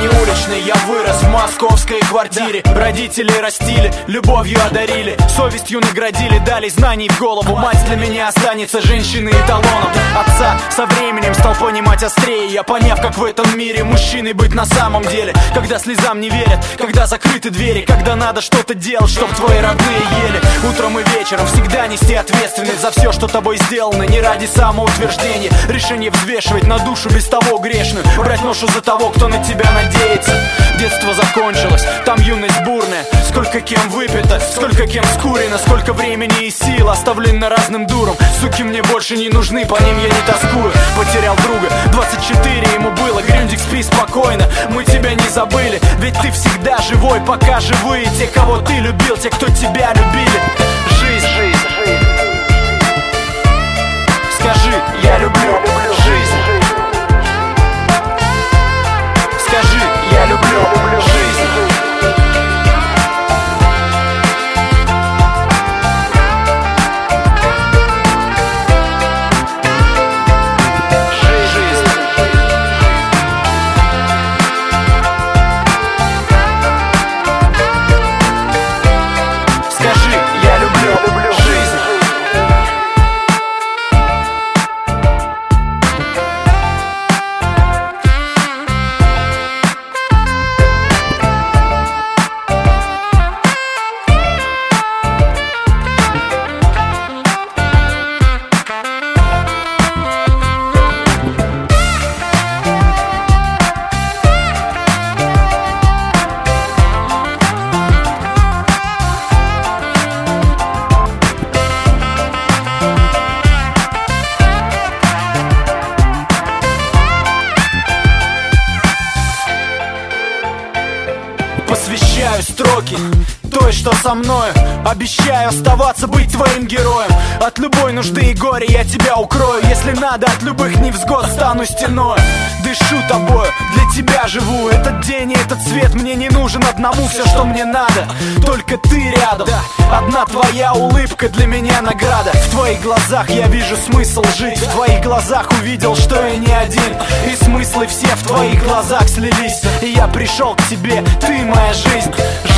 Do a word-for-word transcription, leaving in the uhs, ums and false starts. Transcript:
не уличный, я вырос в московской квартире. Родители растили, любовью одарили, совестью наградили, дали знаний в голову. Мать для меня останется женщиной эталоном. Отца со временем стал понимать острее, я поняв, как в этом мире мужчиной быть на самом деле. Когда слезам не верят, когда закрыты двери, когда надо что-то делать, чтоб твои родные ели. Утром и вечером всегда нести ответственность за все, что тобой сделано, не ради самоутверждения. Решение взвешивать на душу без того грешную, брать ношу за того, кто на тебя надеется. Детство закончилось, там юность бурная. Сколько кем выпито, сколько кем скурено, сколько времени и сил оставлено разным дурам. Суки мне больше не нужны, по ним я не тоскую. Потерял друга, двадцать четыре ему было. Грюндик, спи спокойно, мы тебя не забыли. Ведь ты всегда живой, пока живые те, кого ты любил, те, кто тебя любили. Жизнь, жизнь, жизнь. Скажи, я люблю жизнь. Скажи, я люблю жизнь. Посвящаю строки той, что со мною. Обещаю оставаться, быть твоим героем. От любой нужды и горя я тебя укрою. Если надо, от любых невзгод стану стеной. Дышу тобою, для тебя живу. Этот день и этот свет мне не нужен одному. Все, что мне надо, только ты рядом. Одна твоя улыбка для меня награда. В твоих глазах я вижу смысл жить. В твоих глазах увидел, что я не один. И смыслы все в твоих глазах слились. И я пришел к тебе, ты моя жизнь.